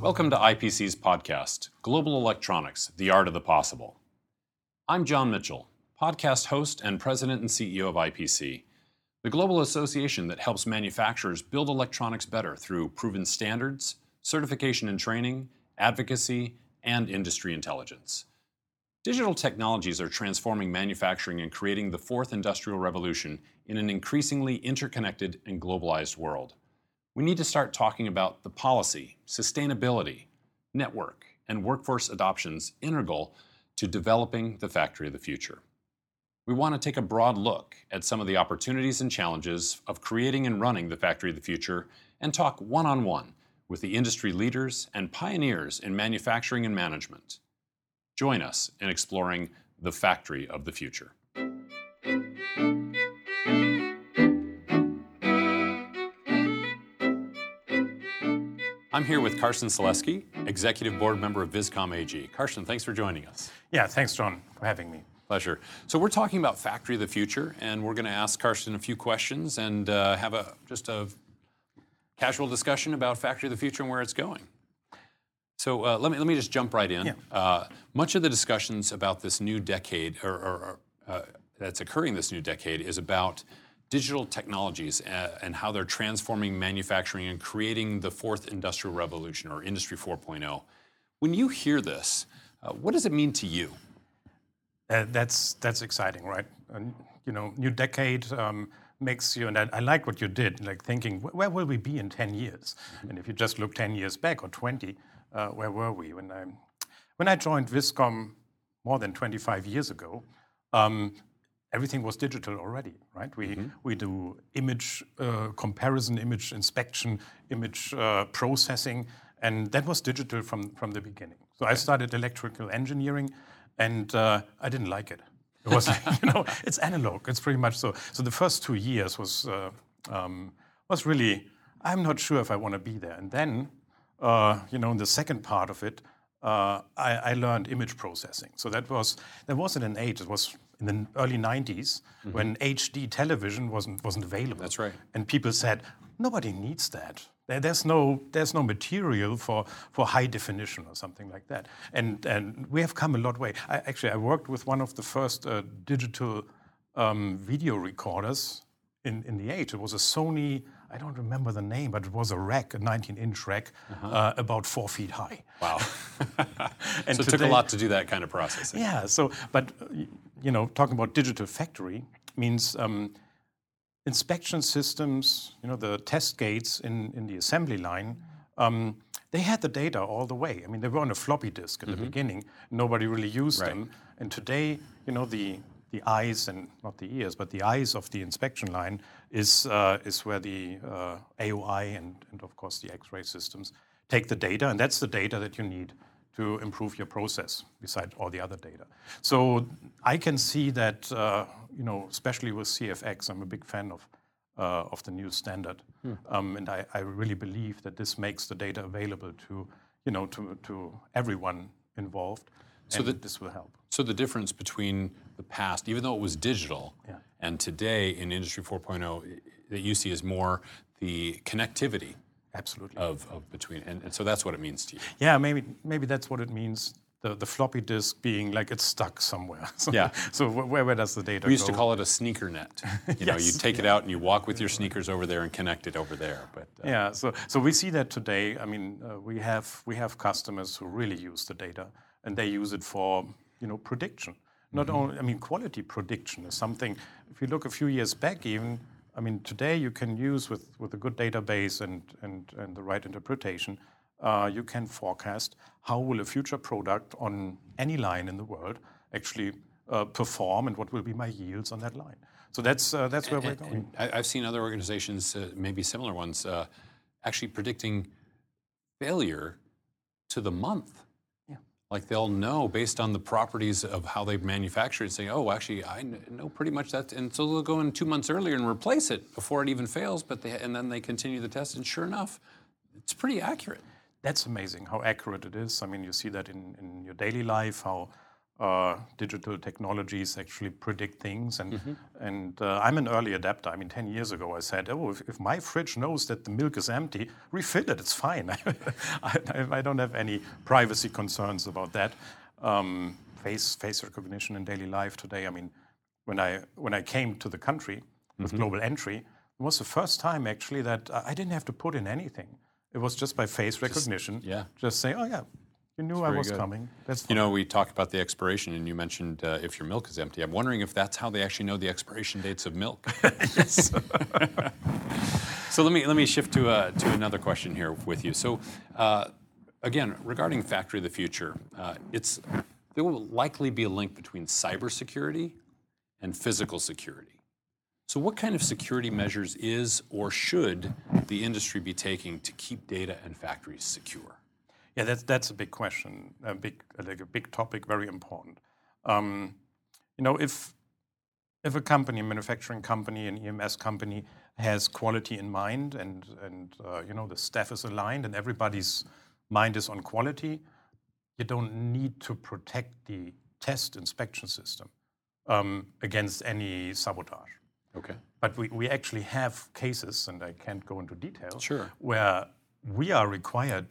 Welcome to IPC's podcast, Global Electronics, the Art of the Possible. I'm John Mitchell, podcast host and president and CEO of IPC, the global association that helps manufacturers build electronics better through proven standards, certification and training, advocacy, and industry intelligence. Digital technologies are transforming manufacturing and creating the fourth industrial revolution in an increasingly interconnected and globalized world. We need to start talking about the policy, sustainability, network, and workforce adoptions integral to developing the factory of the future. We want to take a broad look at some of the opportunities and challenges of creating and running the factory of the future and talk one-on-one with the industry leaders and pioneers in manufacturing and management. Join us in exploring the factory of the future. I'm here with Carsten Selesky, Executive Board Member of Viscom AG. Carsten, thanks for joining us. Yeah, thanks, John, for having me. Pleasure. So we're talking about Factory of the Future, and we're going to ask Carsten a few questions and have just a casual discussion about Factory of the Future and where it's going. So let me just jump right in. Yeah. Much of the discussions about this new decade, that's occurring this new decade, is about digital technologies and how they're transforming manufacturing and creating the fourth industrial revolution, or Industry 4.0. When you hear this, what does it mean to you? That's exciting, right? And, new decade makes you, and I like what you did, like thinking, where will we be in 10 years? Mm-hmm. And if you just look 10 years back or 20, where were we? When I joined Viscom more than 25 years ago, everything was digital already, right? We do image comparison, image inspection, image processing, and that was digital from the beginning. So I started electrical engineering, and I didn't like it. It was, it's analog. It's pretty much so. So the first 2 years was really, I'm not sure if I want to be there. And then, in the second part of it, I learned image processing. So there wasn't an age. It was in the early 90s when HD television wasn't available. That's right. And people said, nobody needs that. There's no material for high definition or something like that. And we have come a long way. I worked with one of the first digital video recorders in the age. It was a Sony, I don't remember the name, but it was a rack, a 19-inch rack, about 4 feet high. Wow. And so it took a lot to do that kind of processing. Yeah, but talking about digital factory means inspection systems, the test gates in the assembly line, they had the data all the way. I mean, they were on a floppy disk at the beginning. Nobody really used them. And today, the eyes, and not the ears, but the eyes of the inspection line is where the AOI and of course the X-ray systems take the data, and that's the data that you need to improve your process, besides all the other data. So I can see that, especially with CFX, I'm a big fan of the new standard, and I really believe that this makes the data available to everyone involved, and this will help. So the difference between the past, even though it was digital, and today in Industry 4.0, that you see is more the connectivity. Absolutely. Of between, and so that's what it means to you. Yeah, maybe that's what it means. The floppy disk being like it's stuck somewhere. So where does the data go? We used to call it a sneaker net. You take it out and you walk with your sneakers over there and connect it over there. But so we see that today. I mean, we have customers who really use the data, and they use it for prediction. Not only, quality prediction is something. If you look a few years back, even. Today you can use with a good database and the right interpretation, you can forecast how will a future product on any line in the world actually perform, and what will be my yields on that line. So that's where we're going. I've seen other organizations, maybe similar ones, actually predicting failure to the month. Like they'll know based on the properties of how they manufacture it, saying, oh, actually, I know pretty much that. And so they'll go in 2 months earlier and replace it before it even fails, and then they continue the test. And sure enough, it's pretty accurate. That's amazing how accurate it is. You see that in your daily life, how digital technologies actually predict things. And I'm an early adapter. I mean, 10 years ago I said, oh, if my fridge knows that the milk is empty, refill it, it's fine. I don't have any privacy concerns about that. Face recognition in daily life today. I mean, when I came to the country with Global Entry, it was the first time actually that I didn't have to put in anything. It was just by face recognition. Just say, oh yeah, you knew I was coming. That's fine. You know, we talked about the expiration, and you mentioned if your milk is empty. I'm wondering if that's how they actually know the expiration dates of milk. Yes. So let me shift to another question here with you. So again, regarding Factory of the Future, there will likely be a link between cybersecurity and physical security. So what kind of security measures is or should the industry be taking to keep data and factories secure? Yeah, that's a big question, a big topic, very important. If a company, a manufacturing company, an EMS company has quality in mind, and the staff is aligned, and everybody's mind is on quality, you don't need to protect the test inspection system against any sabotage. Okay. But we actually have cases, and I can't go into detail, Sure, where we are required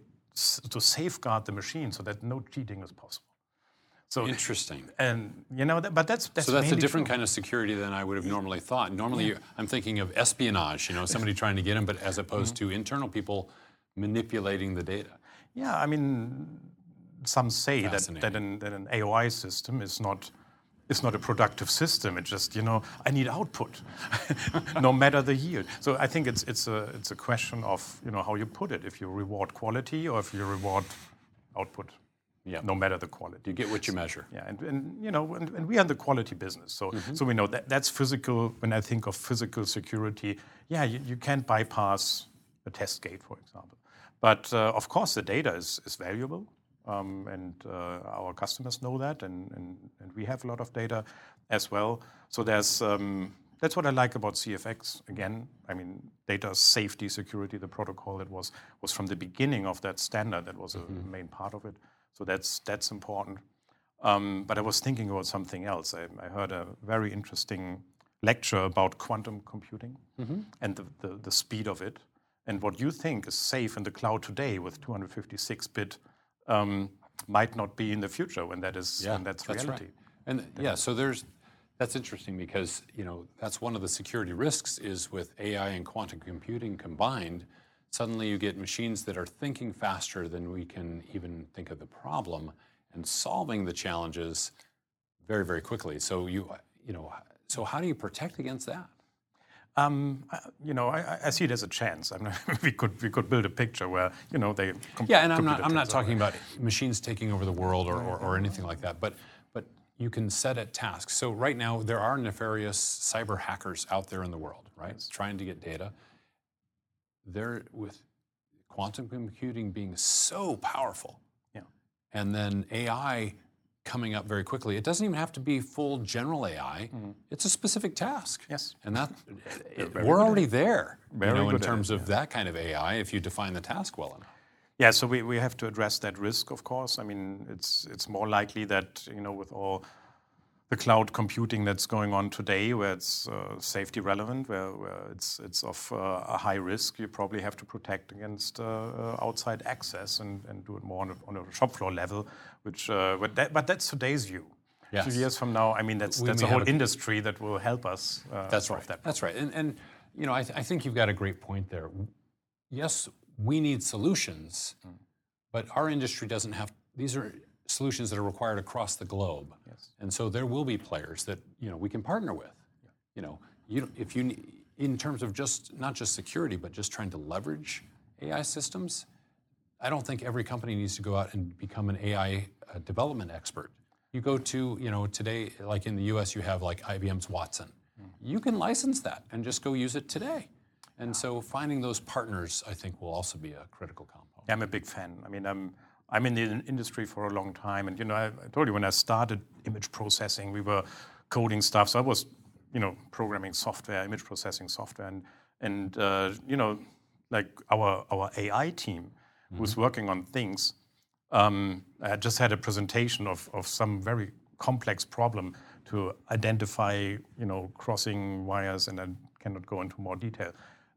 to safeguard the machine so that no cheating is possible. So interesting. And but that's so that's a different true. kind of security than I would have normally thought. Normally, I'm thinking of espionage. Somebody trying to get in, but as opposed to internal people manipulating the data. Yeah, I mean, some say that an AOI system is not a productive system. It's just I need output, no matter the yield. So I think it's a question of how you put it. If you reward quality or if you reward output, no matter the quality. You get what you measure. Yeah, and we are in the quality business, so we know that's physical. When I think of physical security, you can't bypass a test gate, for example. But of course, the data is valuable. And our customers know that, and we have a lot of data as well. So that's what I like about CFX. Again, I mean, data safety, security, the protocol that was from the beginning of that standard. That was a main part of it. So that's important. But I was thinking about something else. I heard a very interesting lecture about quantum computing and the speed of it, and what you think is safe in the cloud today with 256-bit. Might not be in the future when that's reality. Right. And so that's interesting because that's one of the security risks is with AI and quantum computing combined. Suddenly you get machines that are thinking faster than we can even think of the problem and solving the challenges very, very quickly. So so how do you protect against that? I see it as a chance. I mean, we could build a picture where they. And I'm not talking about machines taking over the world or anything like that. But you can set it tasks. So right now there are nefarious cyber hackers out there in the world, right? Yes. Trying to get data. They're with quantum computing being so powerful, and then AI coming up very quickly. It doesn't even have to be full general AI. It's a specific task. Yes. And we're already there, in terms of it, that kind of AI if you define the task well enough. Yeah, so we have to address that risk, of course. I mean, it's more likely that, with all the cloud computing that's going on today, where it's safety relevant, where it's of a high risk, you probably have to protect against outside access and do it more on a shop floor level. But that's today's view. Yes. 2 years from now, I mean, that's a whole industry that will help us. That's right. That's right. And I think you've got a great point there. Yes, we need solutions, but our industry doesn't have. These are solutions that are required across the globe. Yes. And so there will be players that we can partner with. If you in terms of not just security, but just trying to leverage AI systems, I don't think every company needs to go out and become an AI development expert. You go to today, like in the U.S., you have like IBM's Watson. You can license that and just go use it today. And so finding those partners, I think, will also be a critical component. Yeah, I'm a big fan. I mean, I'm in the industry for a long time, and I told you when I started image processing, we were coding stuff. So I was, programming software, image processing software, and like our AI team was working on things I just had a presentation of some very complex problem to identify, crossing wires, and I cannot go into more detail.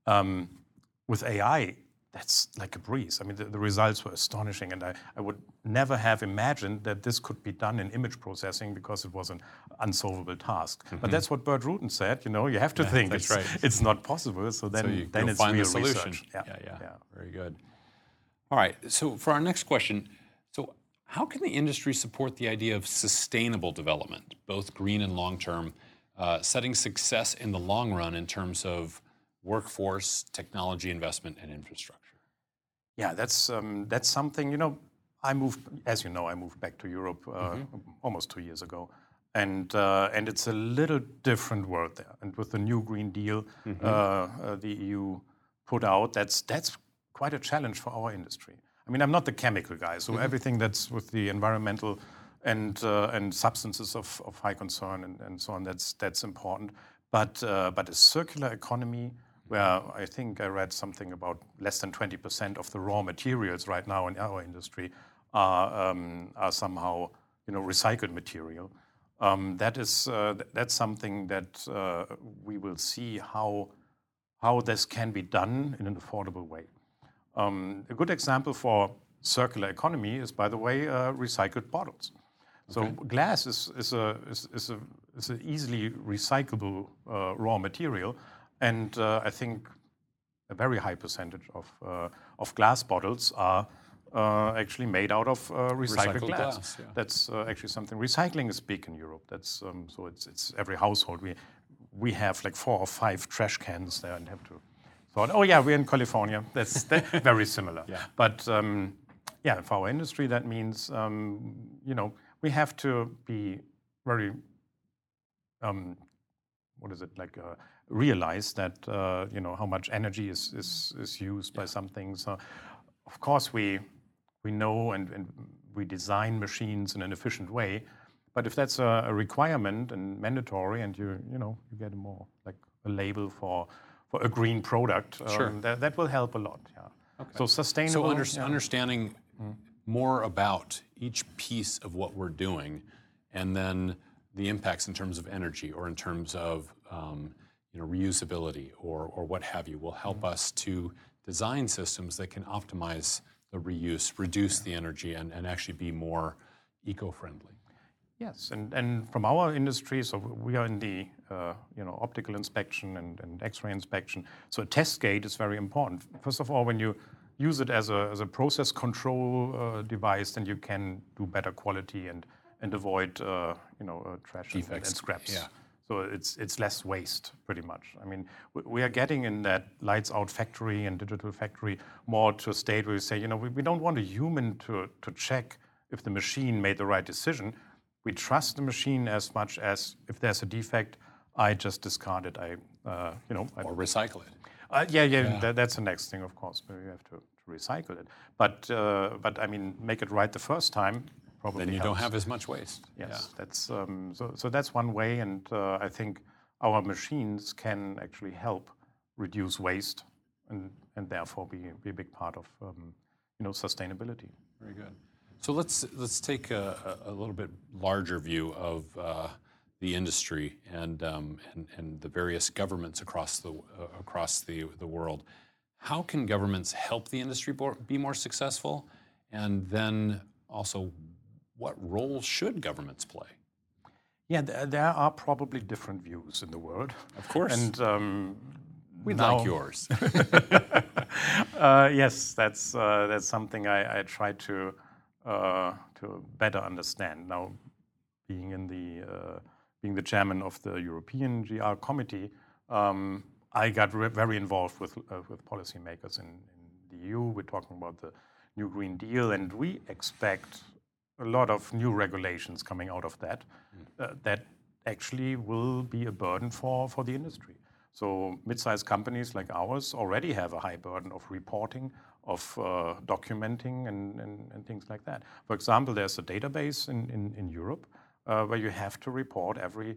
With AI, that's like a breeze. I mean, the results were astonishing, and I would never have imagined that this could be done in image processing because it was an unsolvable task. But that's what Bert Rutan said. You have to think it's not possible. So then it's find real the solution. Research. Yeah. Very good. All right. So for our next question, how can the industry support the idea of sustainable development, both green and long-term, setting success in the long run in terms of workforce, technology investment, and infrastructure? Yeah, that's something. I moved back to Europe almost 2 years ago, and it's a little different world there. And with the new Green Deal, the EU put out, that's quite a challenge for our industry. I mean, I'm not the chemical guy, so everything that's with the environmental and substances of high concern and so on, that's important. But a circular economy, where I think I read something about less than 20% of the raw materials right now in our industry are somehow recycled material. That's something that we will see how this can be done in an affordable way. A good example for circular economy is, by the way, recycled bottles. So glass is an easily recyclable raw material, and I think a very high percentage of glass bottles are actually made out of recycled glass. Yeah. That's actually something. Recycling is big in Europe. That's so it's every household. We have like 4 or 5 trash cans there and have to. Oh yeah, we're in California. That's very similar. Yeah. But for our industry, that means we have to be very realize that how much energy is used by some things. Of course, we know and we design machines in an efficient way. But if that's a requirement and mandatory, and you get more like a label for a green product, that will help a lot. Yeah. Okay. So sustainable. So understanding more about each piece of what we're doing, and then the impacts in terms of energy or in terms of reusability or what have you, will help us to design systems that can optimize the reuse, reduce the energy, and actually be more eco-friendly. Yes, and from our industry, so we are in the optical inspection and X-ray inspection. So a test gate is very important. First of all, when you use it as a process control device, then you can do better quality and avoid trash defects and scraps. Yeah. So it's less waste, pretty much. I mean, we are getting in that lights out factory and digital factory more to a state where we say, we don't want a human to check if the machine made the right decision. We trust the machine as much as if there's a defect, I just discard it. Or recycle it. That's the next thing, of course. You have to recycle it. But I mean, make it right the first time. Probably then you helps. don't have as much waste. Yes, yeah. That's so that's one way, and I think our machines can actually help reduce waste and therefore be a big part of sustainability. Very good. So let's take a little bit larger view of the industry and the various governments across the world. How can governments help the industry be more successful, and then also, what role should governments play? Yeah, there are probably different views in the world. Of course. And we'd like yours. Yes, that's something I try to better understand. Now, being the chairman of the European GR committee, I got very involved with policymakers in the EU. We're talking about the new Green Deal, and we expect a lot of new regulations coming out of that that actually will be a burden for the industry. So mid-sized companies like ours already have a high burden of reporting, of documenting and things like that. For example, there's a database in Europe where you have to report every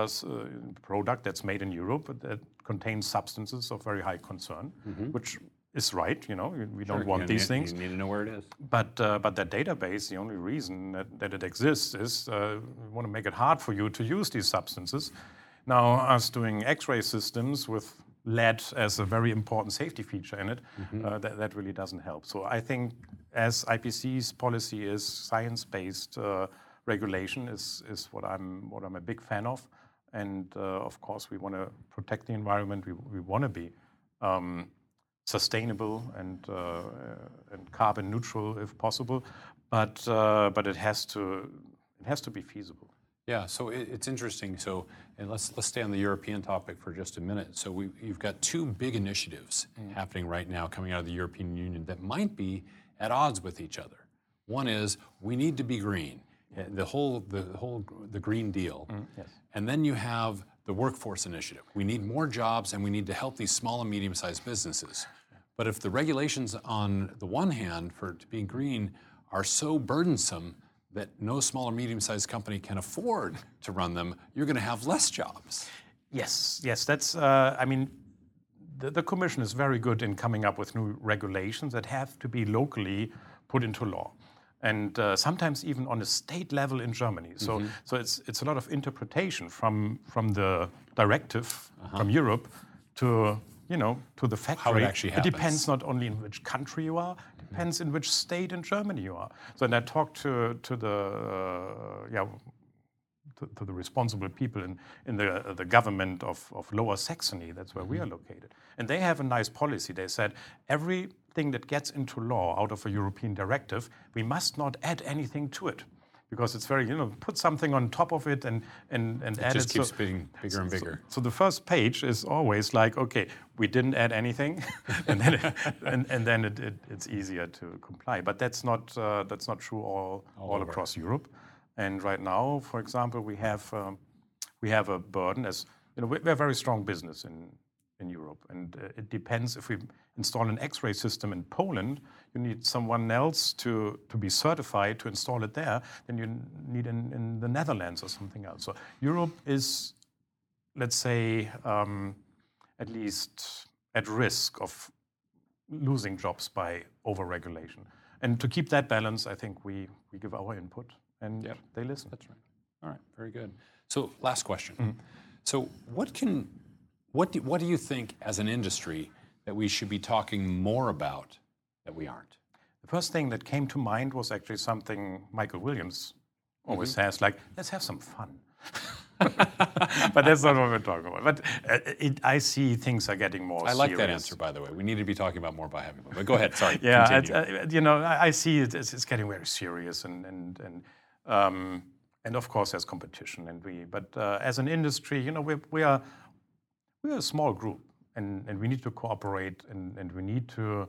product that's made in Europe that contains substances of very high concern, which is right. We don't Sure, want these things. You need to know where it is. But that database, the only reason that it exists is we want to make it hard for you to use these substances. Now, us doing X-ray systems with lead as a very important safety feature in it, that really doesn't help. So I think as IPC's policy is science-based regulation is what I'm a big fan of. And of course, we want to protect the environment. We want to be sustainable and carbon neutral if possible, but it has to be feasible. Yeah, so it's interesting. So, and let's stay on the European topic for just a minute. So you've got two big initiatives happening right now coming out of the European Union that might be at odds with each other. One is we need to be green, the Green Deal, Yes. And then you have the workforce initiative. We need more jobs, and we need to help these small and medium-sized businesses. But if the regulations on the one hand for being green are so burdensome that no small or medium-sized company can afford to run them, you're going to have less jobs. Yes. That's. The Commission is very good in coming up with new regulations that have to be locally put into law, and sometimes even on a state level in Germany. So it's a lot of interpretation from the directive from Europe to the factory. How it actually happens. It depends not only in which country you are, it depends in which state in Germany you are. So when I talked to the responsible people in the government of Lower Saxony, that's where we are located. And they have a nice policy. They said everything that gets into law out of a European directive, we must not add anything to it. Because it's very, put something on top of it and add it. It just keeps being bigger and bigger. So the first page is always like, okay, we didn't add anything, and then it's easier to comply. But that's not true all across Europe. And right now, for example, we have a burden as we're a very strong business in Europe, and it depends if we install an X-ray system in Poland, you need someone else to be certified to install it there, than you need in the Netherlands or something else. So Europe is, let's say, at least at risk of losing jobs by over-regulation. And to keep that balance, I think we give our input and they listen. That's right. All right, very good. So last question. So what do you think as an industry that we should be talking more about that we aren't? The first thing that came to mind was actually something Michael Williams always says, like, let's have some fun. But that's not what we're talking about. But I see things are getting more serious. I like that answer, by the way. We need to be talking about more by having fun. But go ahead, sorry. I see it's getting very serious, and of course there's competition, but as an industry, we're a small group, and we need to cooperate, and we need to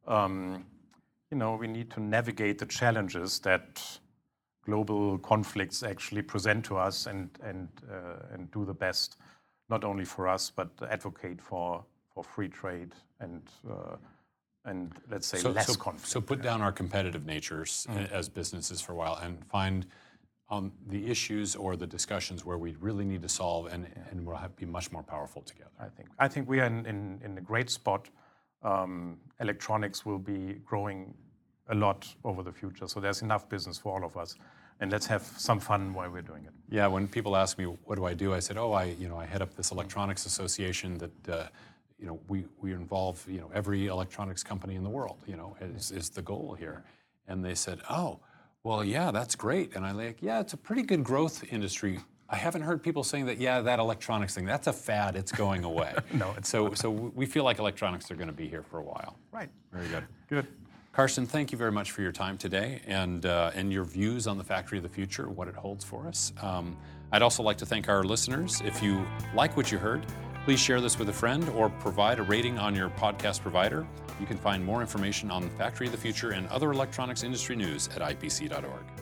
navigate the challenges that global conflicts actually present to us, and do the best, not only for us, but advocate for free trade and let's say less conflict. So put down our competitive natures as businesses for a while and find the issues or the discussions where we really need to solve, and we'll be much more powerful together. I think we are in a great spot. Electronics will be growing a lot over the future, so there's enough business for all of us. And let's have some fun while we're doing it. Yeah, when people ask me what do I do, I said, I head up this electronics association that we involve every electronics company in the world. Is the goal here, and they said, oh. Well, yeah, that's great. And I'm like, yeah, it's a pretty good growth industry. I haven't heard people saying that, that electronics thing, that's a fad, it's going away. No, so we feel like electronics are going to be here for a while. Right. Very good. Good. Carsten, thank you very much for your time today and your views on the Factory of the Future, what it holds for us. I'd also like to thank our listeners. If you like what you heard, please share this with a friend or provide a rating on your podcast provider. You can find more information on the Factory of the Future and other electronics industry news at ipc.org.